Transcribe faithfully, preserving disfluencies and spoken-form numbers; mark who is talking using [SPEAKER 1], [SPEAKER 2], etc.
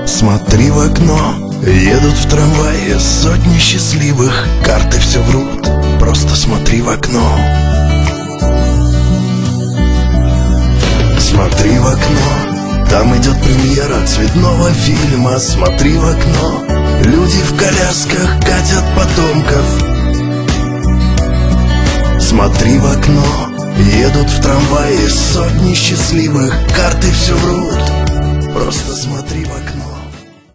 [SPEAKER 1] Смотри в окно, едут в трамвае сотни счастливых, карты все врут, просто смотри в окно. Смотри в окно, там идет премьера цветного фильма. Смотри в окно, люди в колясках катят потомков. Смотри в окно, едут в трамвае сотни счастливых, карты все врут, просто смотри в окно.